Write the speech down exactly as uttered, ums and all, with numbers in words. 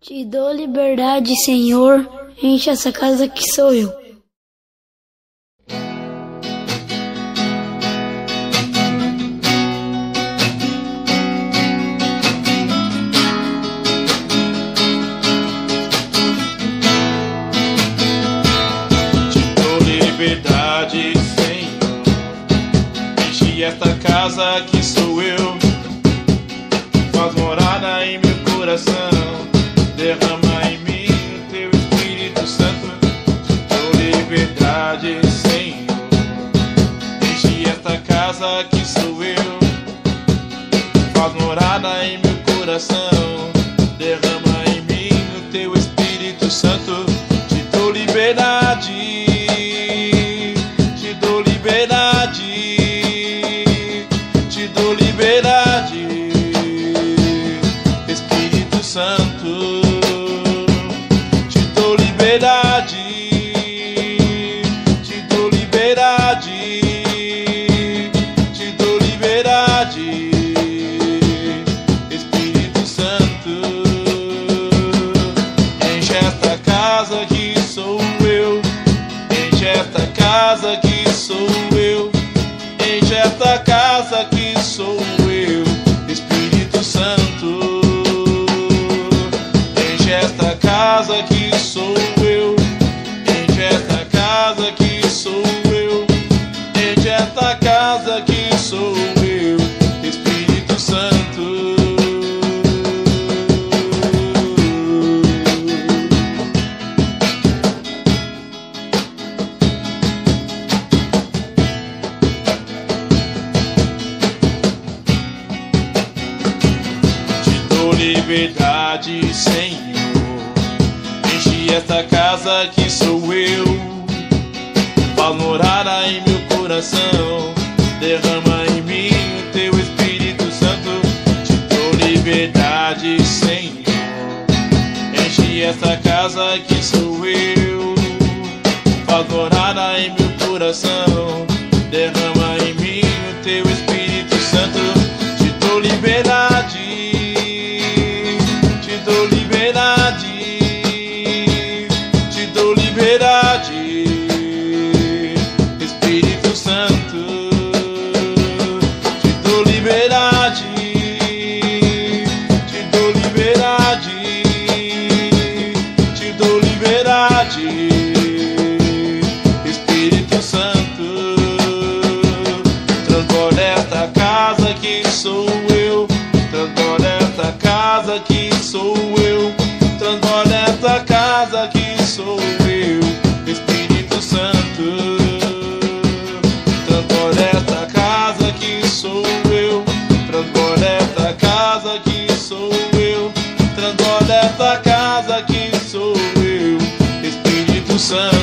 Te dou liberdade, Senhor, enche essa casa que sou eu. Te dou liberdade, Senhor, enche esta casa que sou eu. Faz morada em meu coração, derrama em mim o teu Espírito Santo. Te dou liberdade, Senhor, enche esta casa que sou eu. Faz morada em meu coração, derrama em mim o teu Espírito Santo. Te dou liberdade, te dou liberdade, te dou liberdade, Espírito Santo. Te dou liberdade, te dou liberdade, te dou liberdade, Espírito Santo. Enche esta casa que sou eu, enche esta casa que sou eu, enche esta casa que sou eu, Espírito Santo. Enche esta casa que sou eu, enche esta casa que sou eu, enche esta casa que sou eu, Espírito Santo. Te dou liberdade, Senhor, enche esta casa que sou eu. Faz morada em meu coração, derrama em mim o teu Espírito Santo. Te dou liberdade, Senhor, enche esta casa que sou eu. Faz morada em meu coração, derrama em mim o teu Espírito Santo. Te dou liberdade, te dou liberdade, te dou liberdade, Espírito Santo. Te dou liberdade, te dou liberdade, te dou liberdade, Espírito Santo. Transborda esta casa que sou eu, transborda esta casa que sou eu, transborda esta casa que sou eu, Espírito Santo. Transborda esta casa que sou eu, transborda esta casa que sou eu, transborda esta casa que sou eu, Espírito Santo.